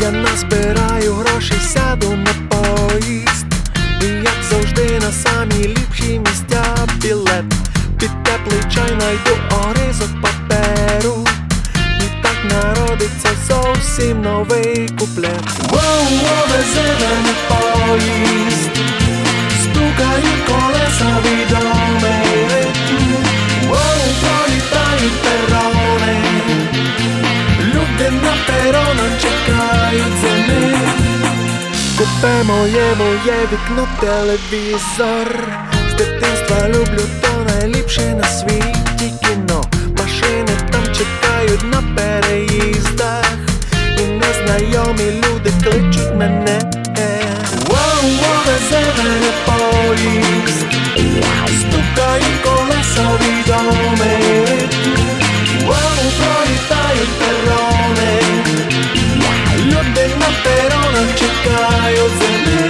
Я назбираю грошей, сяду на поїзд, і як завжди на самі ліпші місця білет. Під теплий чай найду оризок паперу, і так народиться зовсім новий куплет. Воу-воу, везе мене поїзд, стукають колеса, відомий ритм. Воу, пролітають перони, люди на перонах чекають за ним. Купе моє вікно, телевізор. З дитинства люблю то найліпше на світі кіно. Машини там чекають на переїздах, і незнайомі люди кличуть мене. Воу-воу, везе мене поїзд, стукають колеса, відомий ритм. Воу, пролітають перони, люди на перонах чекають за ним.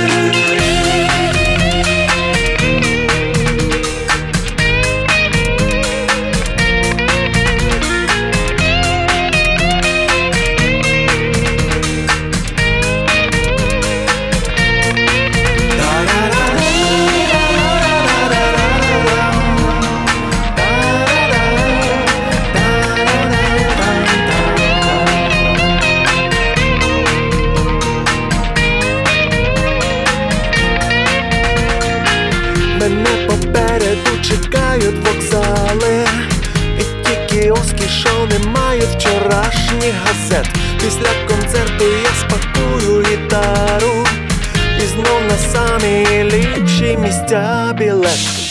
Мене попереду чекають вокзали, і ті кіоски, що не мають вчорашніх газет. Після концерту я спакую гітару, і знов на самі ліпші місця білет.